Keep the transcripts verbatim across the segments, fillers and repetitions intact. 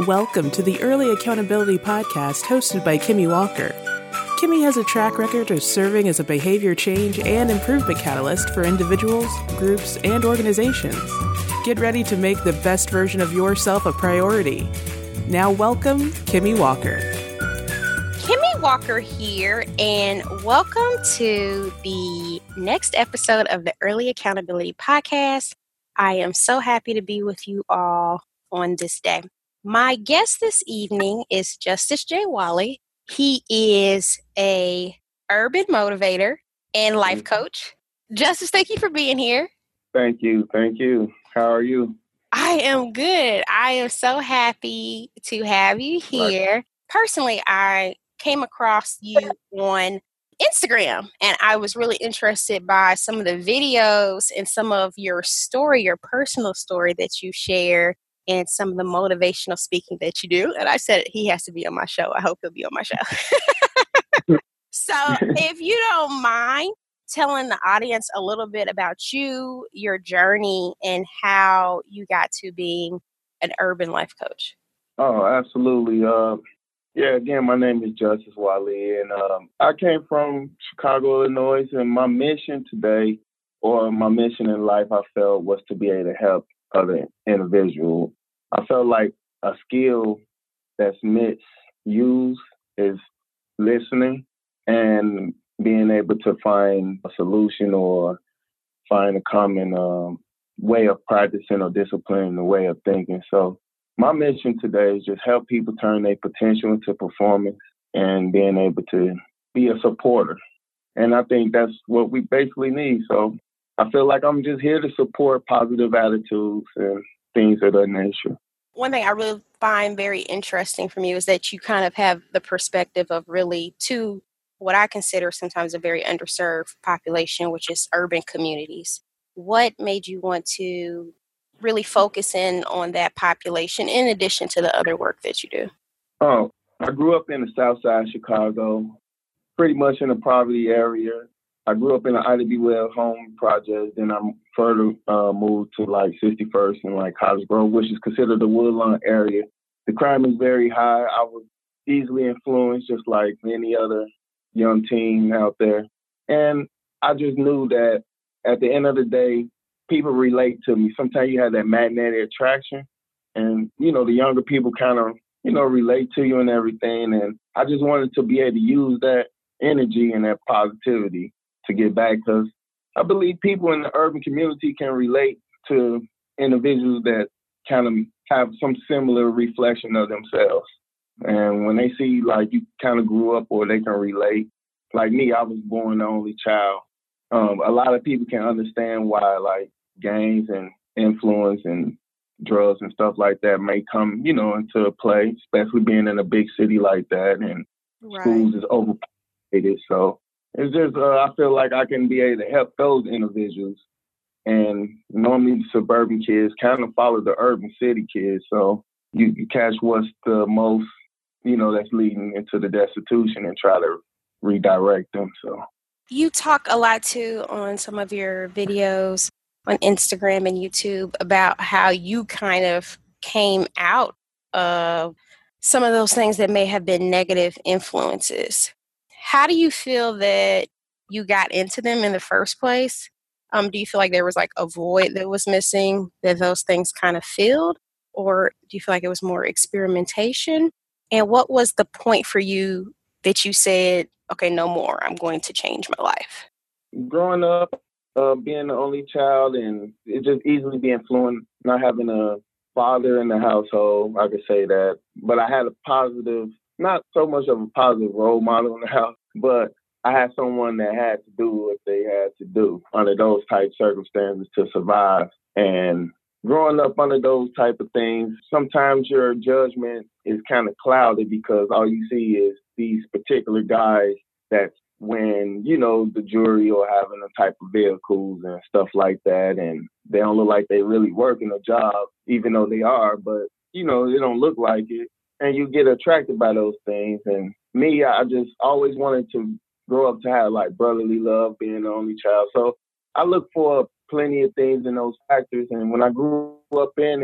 Welcome to the Early Accountability Podcast hosted by Kimmy Walker. Kimmy has a track record of serving as a behavior change and improvement catalyst for individuals, groups, and organizations. Get ready to make the best version of yourself a priority. Now welcome, Kimmy Walker. Kimmy Walker here, and welcome to the next episode of the Early Accountability Podcast. I am so happy to be with you all on this day. My guest this evening is Justice J. Wally. He is a urban motivator and life coach. Justice, thank you for being here. Thank you. Thank you. How are you? I am good. I am so happy to have you here. Right. Personally, I came across you on Instagram, and I was really interested by some of the videos and some of your story, your personal story that you share, and some of the motivational speaking that you do. And I said, he has to be on my show. I hope he'll be on my show. So if you don't mind telling the audience a little bit about you, your journey, and how you got to being an urban life coach. Oh, absolutely. Uh, yeah, again, my name is Justice Wally, and um, I came from Chicago, Illinois, and my mission today, or my mission in life, I felt, was to be able to help other individuals. I felt like a skill that's misused is listening and being able to find a solution or find a common um, way of practicing or discipline, a way of thinking. So my mission today is just help people turn their potential into performance and being able to be a supporter. And I think that's what we basically need. So I feel like I'm just here to support positive attitudes and things of that nature. One thing I really find very interesting from you is that you kind of have the perspective of really two, what I consider sometimes a very underserved population, which is urban communities. What made you want to really focus in on that population in addition to the other work that you do? Oh, I grew up in the south side of Chicago, pretty much in a poverty area. I grew up in an Ida B. Wells home project, then I further uh, moved to like sixty-first and like College Grove, which is considered the Woodlawn area. The crime is very high. I was easily influenced, just like any other young teen out there. And I just knew that at the end of the day, people relate to me. Sometimes you have that magnetic attraction, and, you know, the younger people kind of, you know, relate to you and everything. And I just wanted to be able to use that energy and that positivity to get back, because I believe people in the urban community can relate to individuals that kind of have some similar reflection of themselves. And when they see, like, you kind of grew up or they can relate, like me, I was born the only child. Um, a lot of people can understand why, like, gangs and influence and drugs and stuff like that may come, you know, into play, especially being in a big city like that, and right. Schools is overpopulated. So it's just, uh, I feel like I can be able to help those individuals. And normally the suburban kids kind of follow the urban city kids. So you, you catch what's the most, you know, that's leading into the destitution and try to redirect them. So you talk a lot too on some of your videos on Instagram and YouTube about how you kind of came out of some of those things that may have been negative influences. How do you feel that you got into them in the first place? Um, do you feel like there was like a void that was missing that those things kind of filled? Or do you feel like it was more experimentation? And what was the point for you that you said, okay, no more, I'm going to change my life? Growing up, uh, being the only child, and it just easily be influenced, not having a father in the household, I could say that. But I had a positive, not so much of a positive role model in the house, but I had someone that had to do what they had to do under those type circumstances to survive. And growing up under those type of things, sometimes your judgment is kind of clouded because all you see is these particular guys that's when, you know, the jury or having a type of vehicles and stuff like that. And they don't look like they really working a job, even though they are, but, you know, they don't look like it. And you get attracted by those things. And me, I just always wanted to grow up to have like brotherly love, being the only child. So I look for plenty of things in those factors. And when I grew up in it,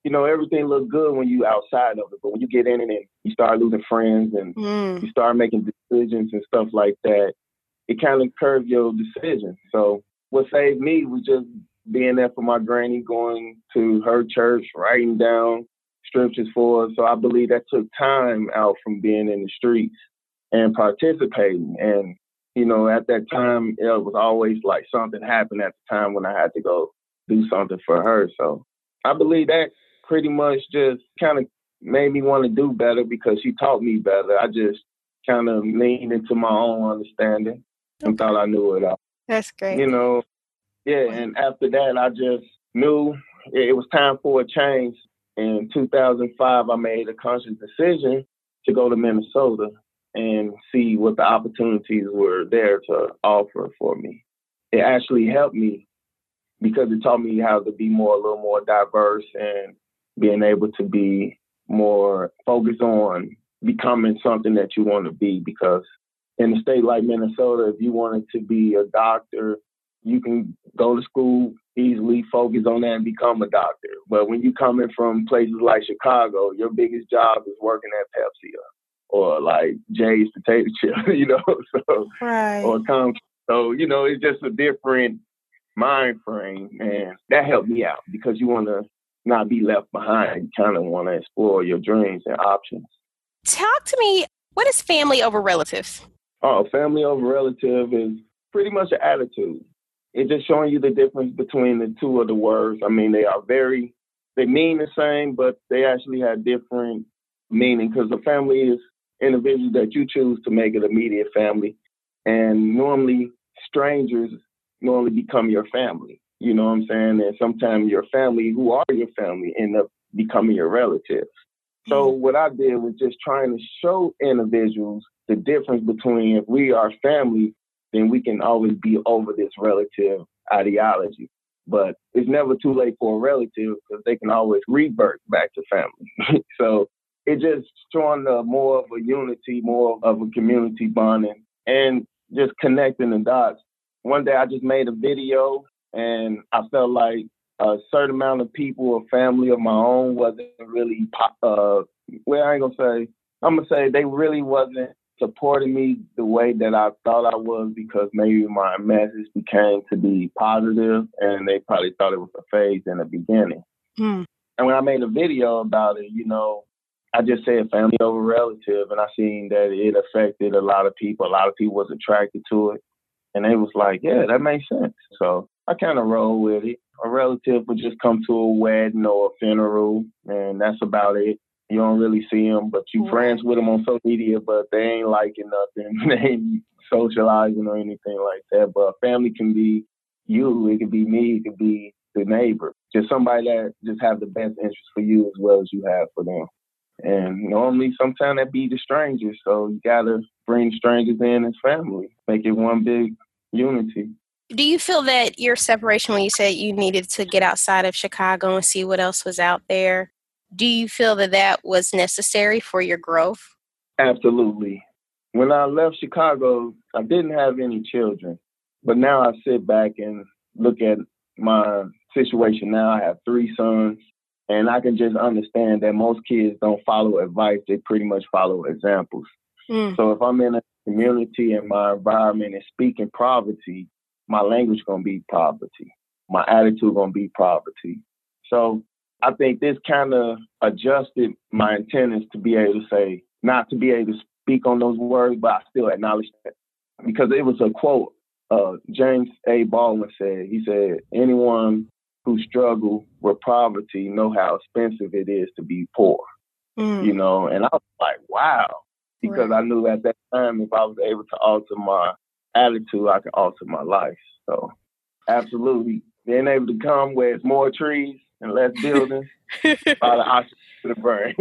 you know, everything look good when you outside of it. But when you get in it and you start losing friends and Mm. you start making decisions and stuff like that, it kind of curves your decision. So what saved me was just being there for my granny, going to her church, writing down scriptures for her. So I believe that took time out from being in the streets and participating. And, you know, at that time, it was always like something happened at the time when I had to go do something for her. So I believe that pretty much just kind of made me want to do better because she taught me better. I just kind of leaned into my own understanding and Okay. thought I knew it all. That's great. You know, yeah, and after that, I just knew it was time for a change. In two thousand five, I made a conscious decision to go to Minnesota and see what the opportunities were there to offer for me. It actually helped me because it taught me how to be more, a little more diverse and being able to be more focused on becoming something that you want to be. Because in a state like Minnesota, if you wanted to be a doctor, you can go to school easily, focus on that, and become a doctor. But when you coming from places like Chicago, your biggest job is working at Pepsi or, or like Jay's Potato Chip, you know. So Right. or come. So you know, it's just a different mind frame, and that helped me out because you want to not be left behind. You kind of want to explore your dreams and options. Talk to me. What is family over relatives? Oh, family over relative is pretty much an attitude. It's just showing you the difference between the two of the words. I mean, they are very, they mean the same, but they actually have different meaning because a family is individuals that you choose to make an immediate family. And normally strangers normally become your family. You know what I'm saying? And sometimes your family, who are your family, end up becoming your relatives. So what I did was just trying to show individuals the difference between if we are family, then we can always be over this relative ideology. But it's never too late for a relative because they can always revert back to family. So it's just showing the more of a unity, more of a community bonding, and just connecting the dots. One day I just made a video and I felt like a certain amount of people or family of my own wasn't really, uh, well, I ain't gonna say, I'm gonna say they really wasn't supporting me the way that I thought I was because maybe my message became to be positive and they probably thought it was a phase in the beginning. Hmm. And when I made a video about it, you know, I just said family over relative, and I seen that it affected a lot of people. A lot of people was attracted to it. And they was like, yeah, that makes sense. So I kind of roll with it. A relative would just come to a wedding or a funeral, and that's about it. You don't really see them, but you Right. friends with them on social media, but they ain't liking nothing. They ain't socializing or anything like that. But family can be you. It could be me. It could be the neighbor. Just somebody that just have the best interest for you as well as you have for them. And normally, sometimes that be the strangers. So you got to bring strangers in as family. Make it one big unity. Do you feel that your separation, when you said you needed to get outside of Chicago and see what else was out there, do you feel that that was necessary for your growth? Absolutely. When I left Chicago, I didn't have any children. But now I sit back and look at my situation now. I have three sons, and I can just understand that most kids don't follow advice. They pretty much follow examples. Mm. So if I'm in a community and my environment is speaking poverty, my language going to be poverty. My attitude going to be poverty. So I think this kind of adjusted my antennas to be able to say, not to be able to speak on those words, but I still acknowledge that. Because it was a quote uh, James A. Baldwin said. He said, anyone who struggle with poverty know how expensive it is to be poor. Mm. You know, and I was like, wow. Because Right. I knew at that time, if I was able to alter my attitude, I could alter my life. So absolutely. Being able to come where it's more trees and less buildings, a lot of oxygen to the brain.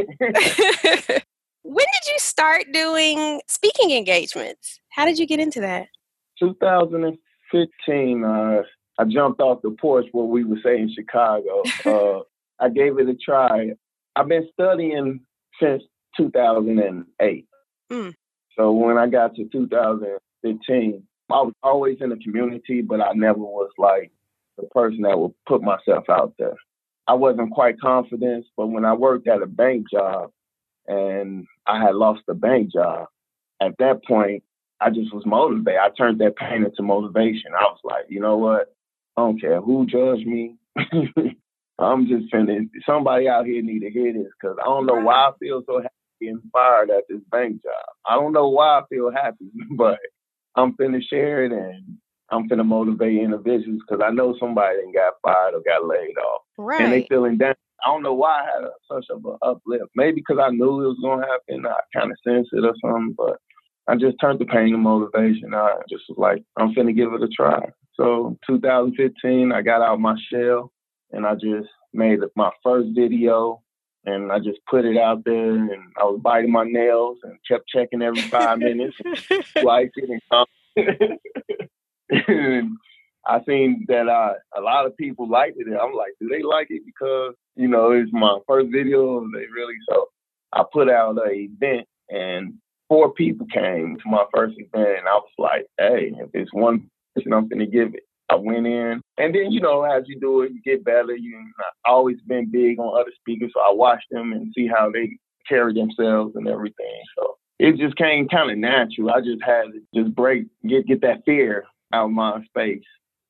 When did you start doing speaking engagements? How did you get into that? two thousand fifteen, uh, I jumped off the porch, what we would say in Chicago. Uh, I gave it a try. I've been studying since two thousand eight. Mm. So when I got to two thousand fifteen, I was always in the community, but I never was like the person that would put myself out there. I wasn't quite confident, but when I worked at a bank job and I had lost the bank job, at that point, I just was motivated. I turned that pain into motivation. I was like, you know what? I don't care who judged me. I'm just finna, somebody out here need to hear this because I don't know why I feel so happy and fired at this bank job. I don't know why I feel happy, but I'm finna share it and I'm finna motivate individuals because I know somebody that got fired or got laid off. Right. And they feeling down. I don't know why I had a, such of an uplift. Maybe because I knew it was going to happen. I kind of sensed it or something, but I just turned the pain to motivation. I just was like, I'm finna give it a try. So two thousand fifteen, I got out my shell and I just made my first video and I just put it out there and I was biting my nails and kept checking every five minutes, like it and comment. And I seen that uh, a lot of people liked it. And I'm like, do they like it because, you know, it's my first video? They really, so I put out an event and four people came to my first event. And I was like, hey, if it's one person, I'm going to give it. I went in. And then, you know, as you do it, you get better. You, I've always been big on other speakers. So I watch them and see how they carry themselves and everything. So it just came kind of natural. I just had to just break, get, get that fear out of my space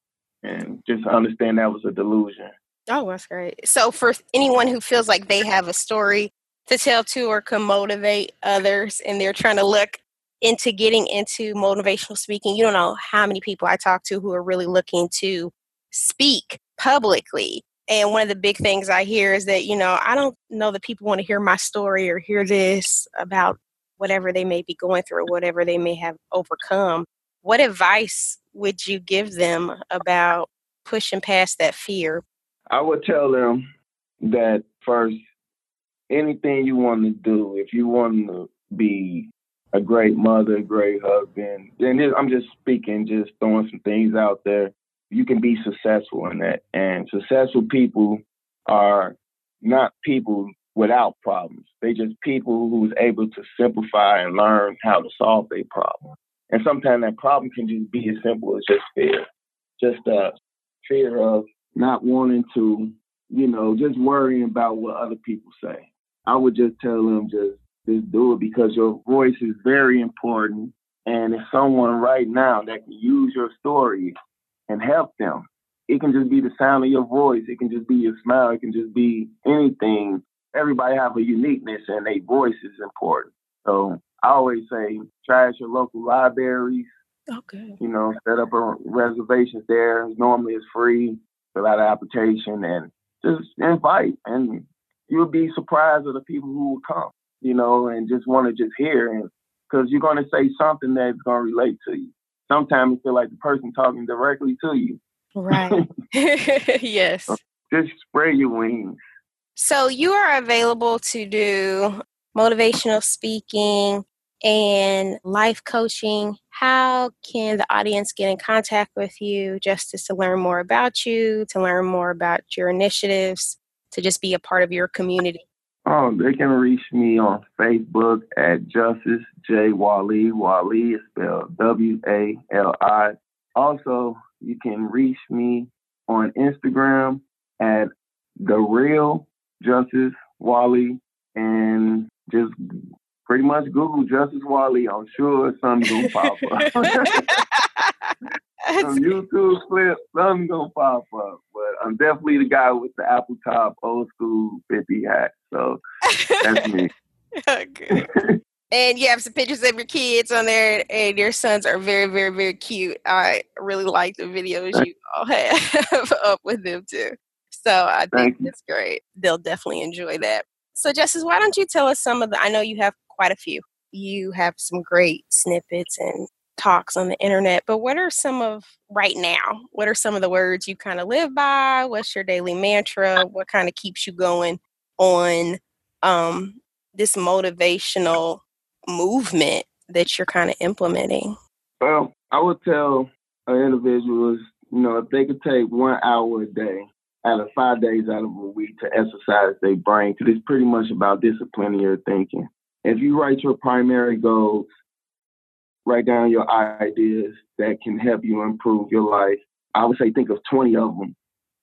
and just understand that was a delusion. Oh, that's great. So for anyone who feels like they have a story to tell to or can motivate others and they're trying to look into getting into motivational speaking, you don't know how many people I talk to who are really looking to speak publicly. And one of the big things I hear is that, you know, I don't know that people want to hear my story or hear this about whatever they may be going through or whatever they may have overcome. What advice would you give them about pushing past that fear? I would tell them that first, anything you want to do, if you want to be a great mother, a great husband, and I'm just speaking, just throwing some things out there, you can be successful in that. And successful people are not people without problems. They just people who's able to simplify and learn how to solve their problem. And sometimes that problem can just be as simple as just fear, just a fear of not wanting to, you know, just worrying about what other people say. I would just tell them just, just do it because your voice is very important. And if someone right now that can use your story and help them, it can just be the sound of your voice. It can just be your smile. It can just be anything. Everybody have a uniqueness and their voice is important. So I always say, try at your local libraries. Okay. You know, set up a reservations there. Normally it's free. Fill out an application and just invite. And you'll be surprised at the people who will come, you know, and just want to just hear. And because you're going to say something that's going to relate to you. Sometimes you feel like the person talking directly to you. Right. Yes. So just spread your wings. So you are available to do motivational speaking and life coaching. How can the audience get in contact with you, Justice, to learn more about you, to learn more about your initiatives, to just be a part of your community? Oh, they can reach me on Facebook at Justice J. Wali. Wali is spelled W A L I. Also, you can reach me on Instagram at The Real Justice Wali, and just pretty much Google Justice Wali. I'm sure something's gonna pop up. Some YouTube clip, something's gonna pop up. But I'm definitely the guy with the apple top, old school fifty hat. So that's me. Okay. And you have some pictures of your kids on there, and your sons are very, very, very cute. I really like the videos you all have up with them too. So I think it's great. They'll definitely enjoy that. So Justice, why don't you tell us some of the, I know you have quite a few. You have some great snippets and talks on the internet, but what are some of, right now, what are some of the words you kind of live by? What's your daily mantra? What kind of keeps you going on um, this motivational movement that you're kind of implementing? Well, I would tell individuals, you know, if they could take one hour a day out of five days out of a week to exercise their brain, because it's pretty much about disciplining your thinking. If you write your primary goals, write down your ideas that can help you improve your life. I would say think of twenty of them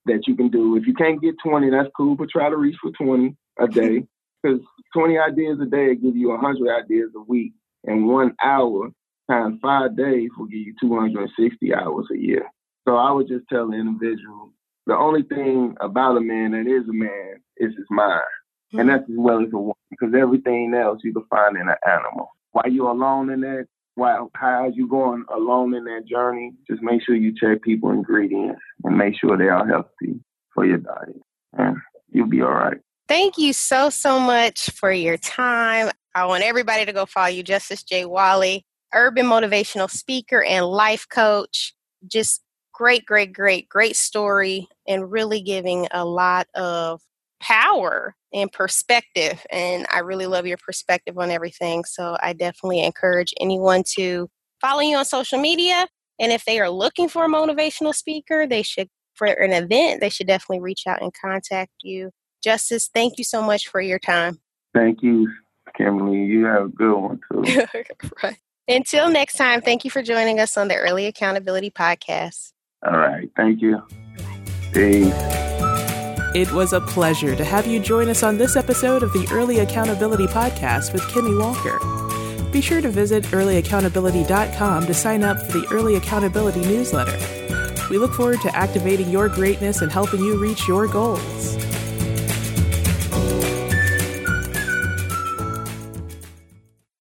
that you can do. If you can't get twenty, that's cool, but try to reach for twenty a day. Because twenty ideas a day will give you one hundred ideas a week. And one hour times five days will give you two hundred sixty hours a year. So I would just tell the individual, the only thing about a man that is a man is his mind. Mm-hmm. And that's as well as a woman, because everything else you can find in an animal. While you're alone in that, while how you going alone in that journey, just make sure you check people ingredients and make sure they are healthy for your diet. And you'll be all right. Thank you so, so much for your time. I want everybody to go follow you, Justice J. Wally, urban motivational speaker and life coach. Just great, great, great, great story, and really giving a lot of power and perspective. And I really love your perspective on everything. So I definitely encourage anyone to follow you on social media. And if they are looking for a motivational speaker, they should, for an event, they should definitely reach out and contact you. Justice, thank you so much for your time. Thank you, Kimberly. You have a good one, too. Right. Until next time, thank you for joining us on the Early Accountability Podcast. All right. Thank you. Peace. It was a pleasure to have you join us on this episode of the Early Accountability Podcast with Kimmy Walker. Be sure to visit early accountability dot com to sign up for the Early Accountability newsletter. We look forward to activating your greatness and helping you reach your goals.